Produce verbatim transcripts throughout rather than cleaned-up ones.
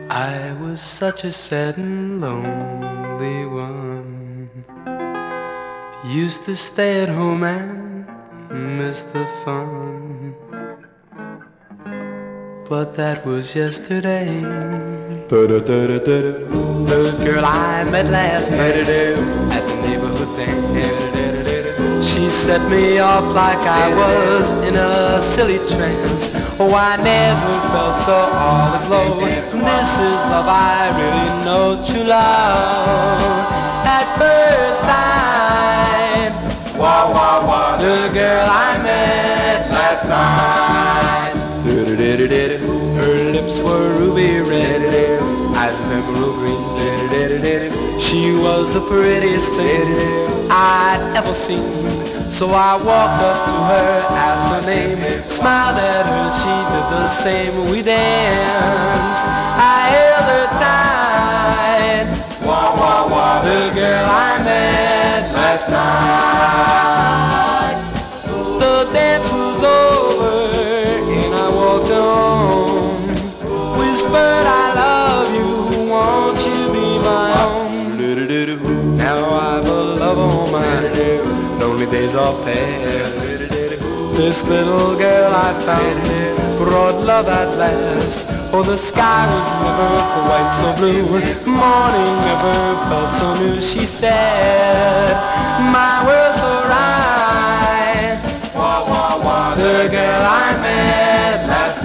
I was such a sad and lonely one. Used to stay at home and miss the fun. But that was yesterday. The girl I met last night at the neighborhood dance, she set me off like I was in a silly trance. Oh, I never felt so all aglow. This is love, I really know true love at first sight. Wah, wah, wah, the girl I met last night. Her lips were ruby red, eyes of emerald green. She was the prettiest thing I'd ever seen. So I walked up to her, asked her name, smiled at her, she did the same. We danced, I held her tight. Wah, wah, wah, the girl I met last night. The dance was over and I walked on, whispered I love you, won't you be my own? Now I've a love on my head, lonely days are past. This little girl I found brought love at last. Oh, the sky was never quite so blue, morning never felt so new. She said, my world's so right. Wah, wah, wah, the girl I met last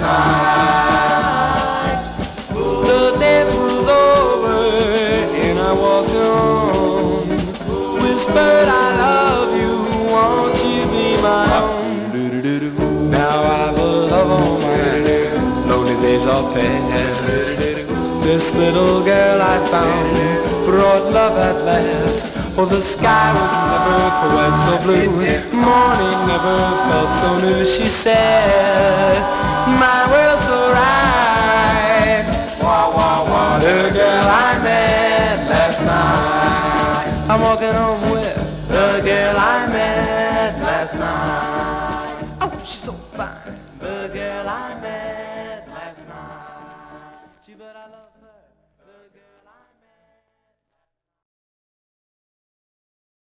night. The dance was over and I walked on, whispered I love you, won't you be my own? Now I've a love on my head, lonely days are past. This little girl I found brought love at last. Oh, the sky was never quite so blue, morning never felt so new. She said, my world's so right. Wah, wah, wah, the girl I met last night. I'm walking home with the girl I met last night. Oh, she's so fine. The girl I met last night. Gee, but I love her.